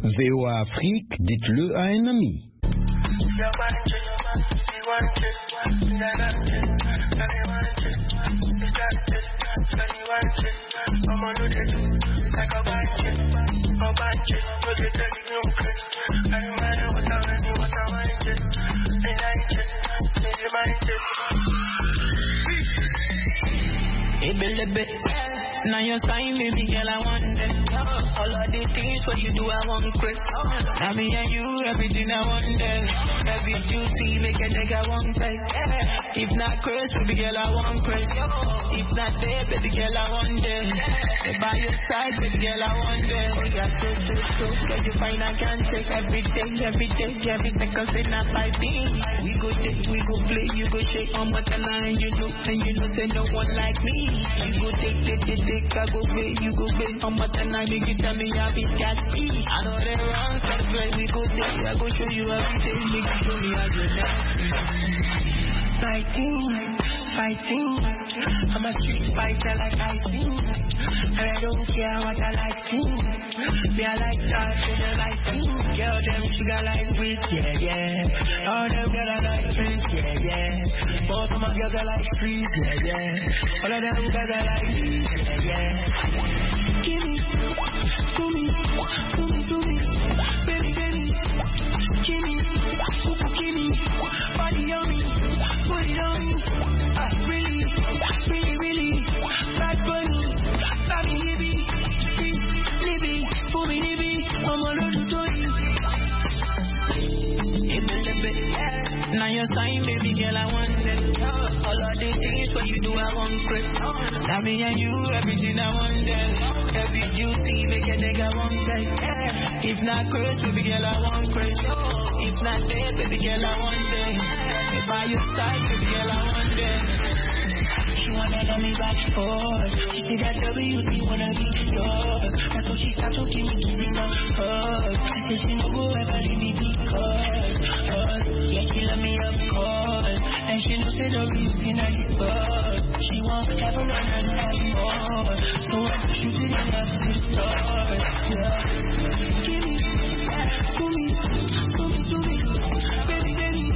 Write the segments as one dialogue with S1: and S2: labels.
S1: VOA Afrique, dites-le à un ami.
S2: Hey, baby, now your sign, baby girl, I want it. All of the things what you do, I want Chris. Now me and you, everything I want it. Every duty, make a nigga want pay. If not Chris, baby girl, I want Chris. If not there, baby girl, I want it. By your side, baby girl, I want it. We got so, cause you find I can't take every second, say not by me. We go take, we go play, you go shake on my line, you know, say no one like me. You go take, I go play, you go play on my line, make you tell me I be got speed. I know they wrong, so we go take, I go show you everything, make you show me how you do. Fighting, I'm a street fighter like I sing. And I don't care what I like sing. Me I like that, they like sing. Girl, them sugar like sweet, yeah. All them girls I like sweet, yeah. Both of my girls I like sweet, yeah. All of them girls I like sweet, yeah. Give me, baby, give me, body on me, put it on me. Really, bad bunny, baby, Libby, for me, Libby, I'm a little toy. Now your sign, baby girl, I want it. All of the things what you do, I want Chris. Now me and you, everything I want it. Every duty, make a nigga want it. If not Chris, baby girl, I want Chris. If not there, baby girl, I want it. If by your side, baby girl, I want it. She wanna know me back and forth. She see that WC wanna be yours. That's what she start to give me my heart. And she no go ever leave me because yeah, she love me of course. And she knows that the reason I fuck. She won't ever run anymore. So I'm shooting it up to the stars. Yeah. Give me, baby,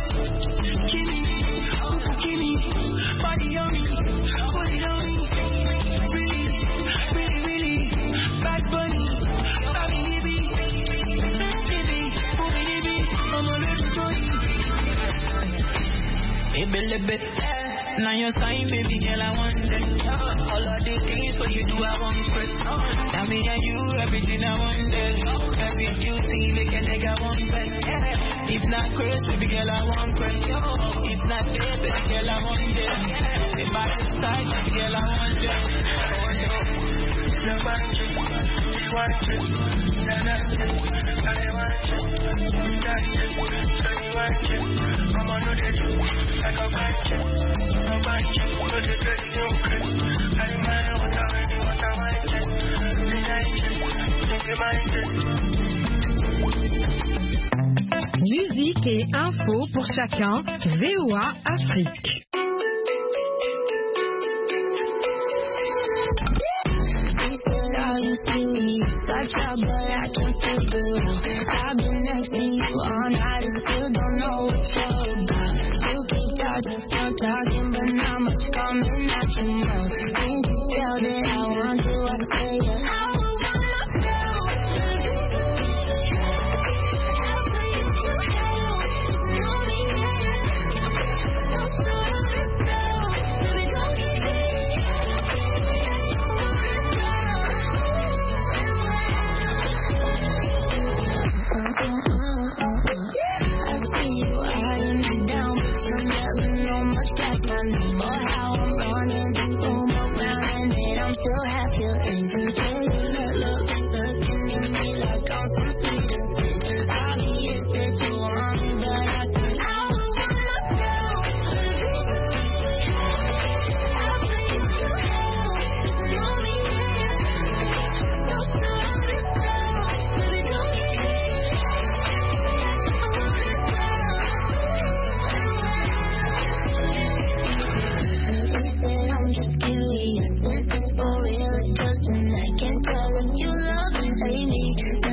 S2: give me, body on me. Really, bad bunny, baby, I'm a little toy. Hey, baby, now your sign, baby girl, I want it. All of the things what you do, I want Chris. Now me and you, everything I want it. Every duty, make a nigga want it. If not Chris, baby girl, I want Chris. If not there, baby girl, I want it. If by the side, baby girl, I want it.
S3: Musique et info pour chacun, VOA Afrique.
S4: Such a but I can't figure out. I've been next to you all night and still don't know what you're about. You keep talking, but not much coming out your mouth. Can't you tell that I want to? I say it.